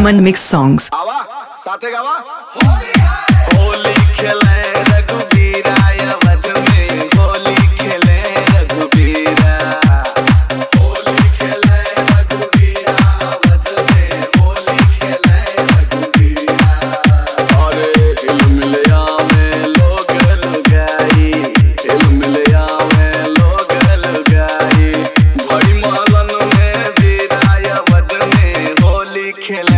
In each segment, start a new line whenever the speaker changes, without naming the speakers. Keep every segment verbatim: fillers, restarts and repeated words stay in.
Aman Mix Songs.
आवा साथे गावा होली खेले रघुबीरा अवध में होली खेले रघुबीरा होली खेले रघुबीरा अवध में होली खेले रघुबीरा अरे हिल मिलिया में लोग लुगाई हिल मिलिया में लोग लुगाई बड़ी महलन में बीरा अवध में होली खेले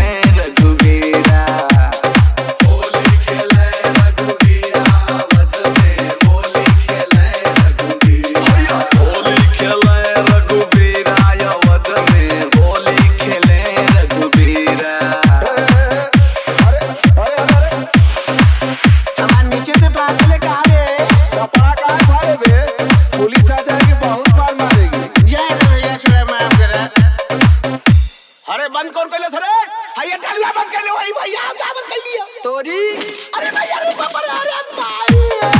बंद कौन कर ले सर भैया ढलुआ बंद कर ले वही भैया हम क्या बंद कर लिया तोरी अरे भैया रे बाबा रे अरे भाई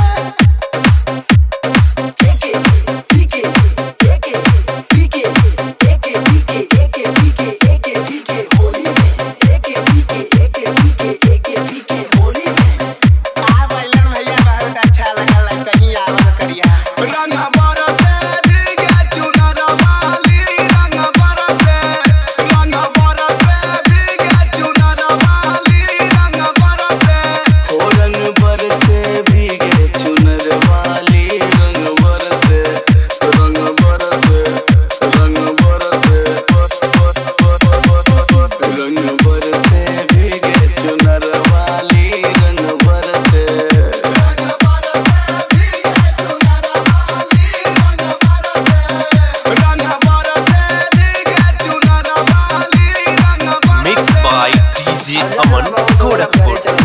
केके पीके केके पीके केके पीके केके पीके केके पीके होली में केके पीके केके पीके केके पीके होली में आ भैया भैया बहुत अच्छा लगा लग सही आवत करिया रंग बरसे दिया चुनर वाली रंग बरसे रंग
Aman Gorakhpur.